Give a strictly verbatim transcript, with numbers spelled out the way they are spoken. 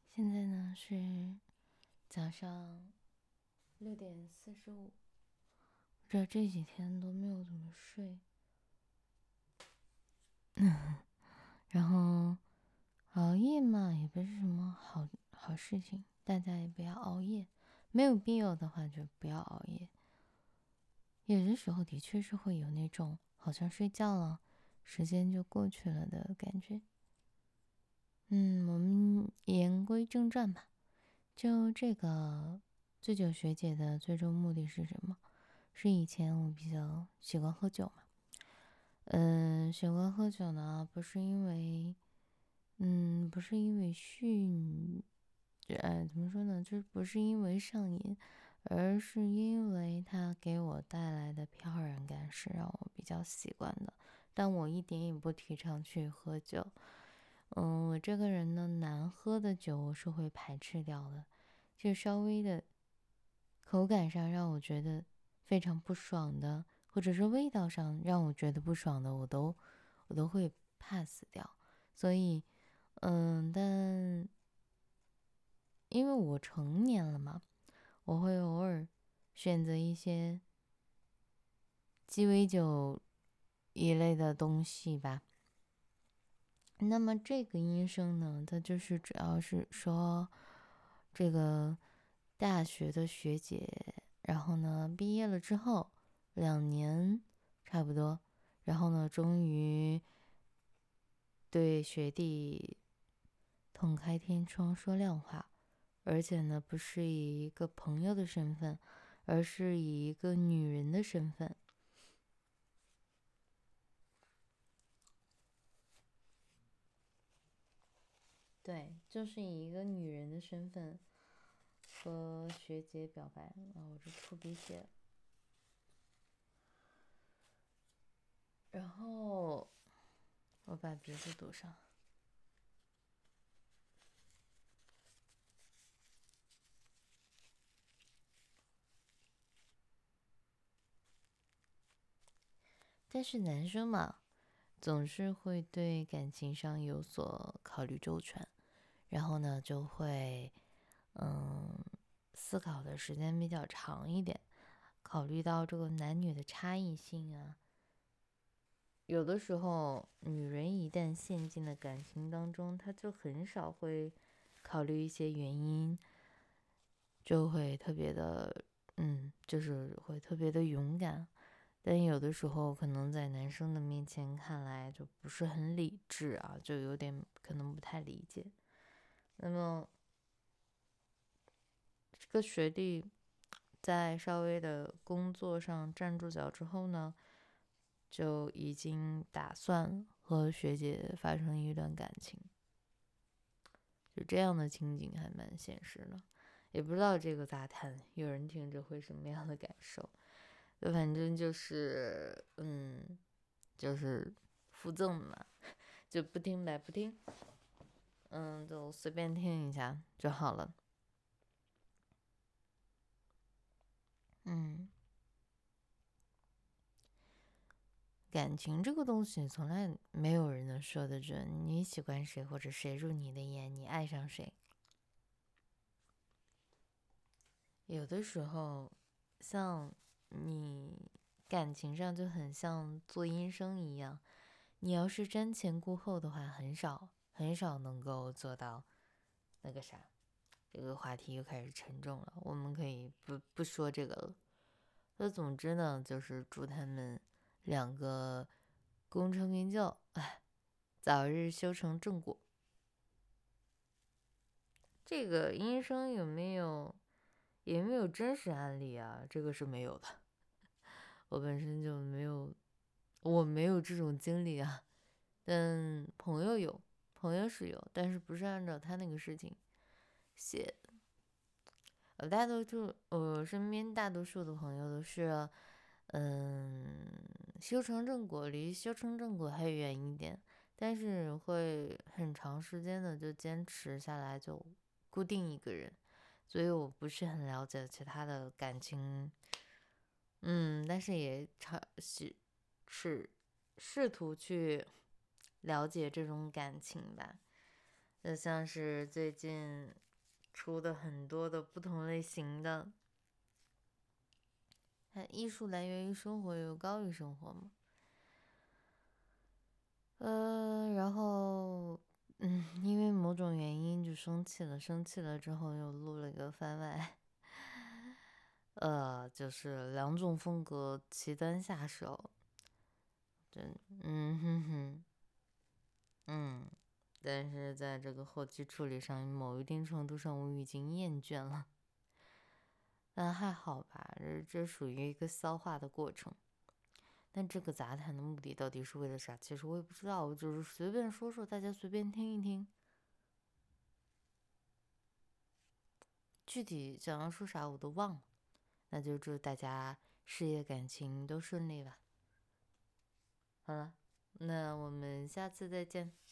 现在呢是早上六点四十五，这这几天都没有怎么睡，然后熬夜嘛也不是什么好好事情，大家也不要熬夜，没有必要的话就不要熬夜。有的时候的确是会有那种好像睡觉了，时间就过去了的感觉。嗯，我们言归正传吧。就这个醉酒学姐的最终目的是什么？是以前我比较喜欢喝酒嘛。嗯，喜欢喝酒呢，不是因为，嗯，不是因为酗，呃，怎么说呢？就是不是因为上瘾，而是因为它给我带来的飘然感是让我比较习惯的。但我一点也不提倡去喝酒。嗯，我这个人呢，难喝的酒我是会排斥掉的，就稍微的口感上让我觉得非常不爽的，或者是味道上让我觉得不爽的，我都我都会 pass 掉。所以，嗯，但因为我成年了嘛，我会偶尔选择一些鸡尾酒一类的东西吧。那么这个医生呢，他就是主要是说，这个大学的学姐，然后呢毕业了之后两年差不多，然后呢终于对学弟痛开天窗说亮话，而且呢不是以一个朋友的身份，而是以一个女人的身份。对，就是以一个女人的身份和学姐表白。啊，我这出鼻血了。然后我把鼻子堵上。但是男生嘛，总是会对感情上有所考虑周全，然后呢就会嗯思考的时间比较长一点，考虑到这个男女的差异性啊。有的时候女人一旦陷进了感情当中，她就很少会考虑一些原因，就会特别的嗯就是会特别的勇敢。但有的时候可能在男生的面前看来就不是很理智啊，就有点可能不太理解。那么这个学弟在稍微的工作上站住脚之后呢，就已经打算和学姐发生一段感情。就这样的情景还蛮现实的，也不知道这个杂谈有人听着会什么样的感受。就反正就是嗯就是附赠嘛，就不听白不听，嗯，就随便听一下就好了。嗯，感情这个东西从来没有人能说得准，你喜欢谁或者谁入你的眼，你爱上谁。有的时候，像你感情上就很像做医生一样，你要是瞻前顾后的话，很少很少能够做到那个啥。这个话题又开始沉重了，我们可以不不说这个了。那总之呢，就是祝他们两个功成名就，哎，早日修成正果。这个医生有没有有没有真实案例啊？这个是没有的，我本身就没有，我没有这种经历啊。但朋友有，朋友是有，但是不是按照他那个事情写。呃，大多数我身边大多数的朋友都是，嗯，修成正果离修成正果还远一点，但是会很长时间的就坚持下来，就固定一个人，所以我不是很了解其他的感情，嗯，但是也尝试是试图去了解这种感情吧。 就像是最近出的很多的不同类型的，它艺术来源于生活，又高于生活嘛。呃，然后，嗯，因为某种原因就生气了，生气了之后又录了一个番外，呃，就是两种风格齐端下手，真，嗯哼哼，嗯，但是在这个后期处理上，某一定程度上我已经厌倦了，但还好吧，这这属于一个消化的过程。但这个杂谈的目的到底是为了啥？其实我也不知道，我就是随便说说，大家随便听一听。具体想要说啥我都忘了，那就祝大家事业感情都顺利吧。好了，那我们下次再见。